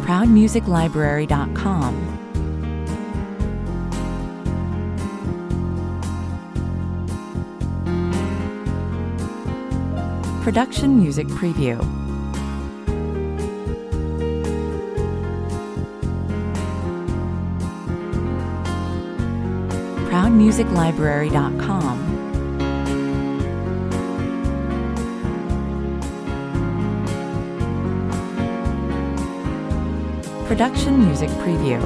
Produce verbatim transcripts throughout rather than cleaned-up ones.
proud music library dot com. Production Music Preview. proud music library dot com. Production Music Preview.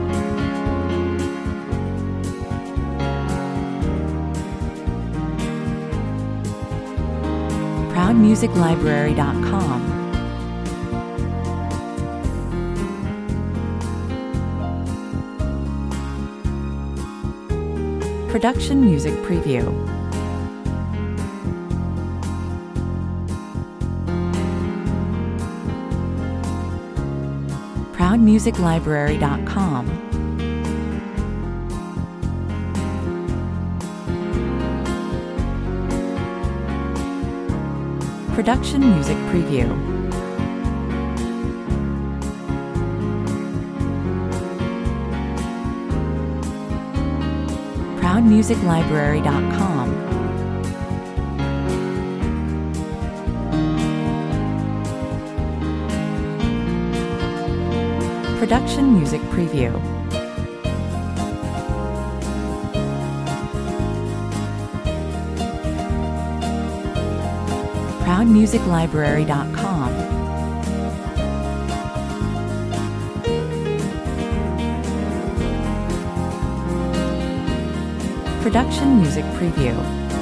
proud music library dot com. Production Music Preview. proud music library dot com. Production Music Preview. proud music library dot com. Production Music Preview. proud music library dot com. Production Music Preview.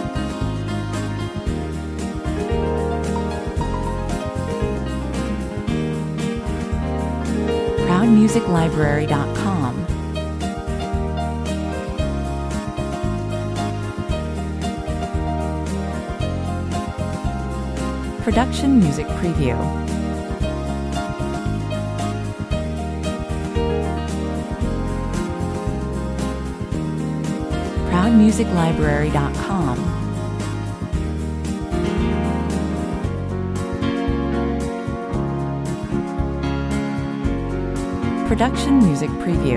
proud music library dot com. Production Music Preview. proud music library dot com. Production Music Preview.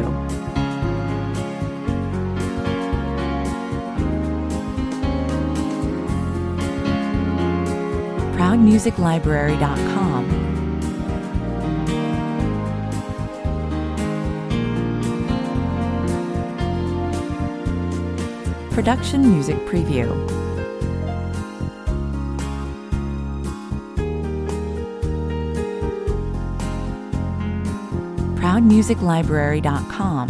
proud music library dot com. Production Music Preview. proud music library dot com.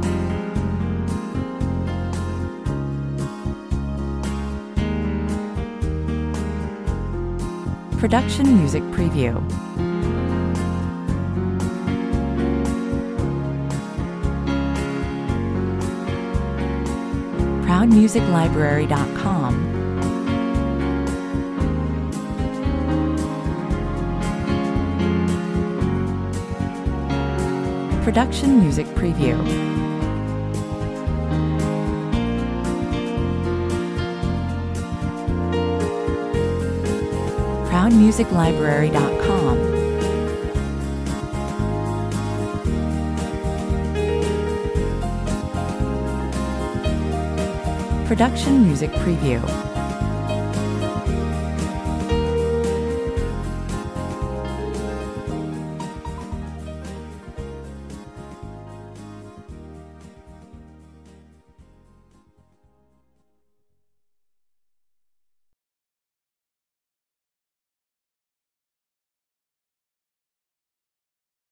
Production Music Preview. proud music library dot com. Production Music Preview. proud music library dot com. Production Music Preview.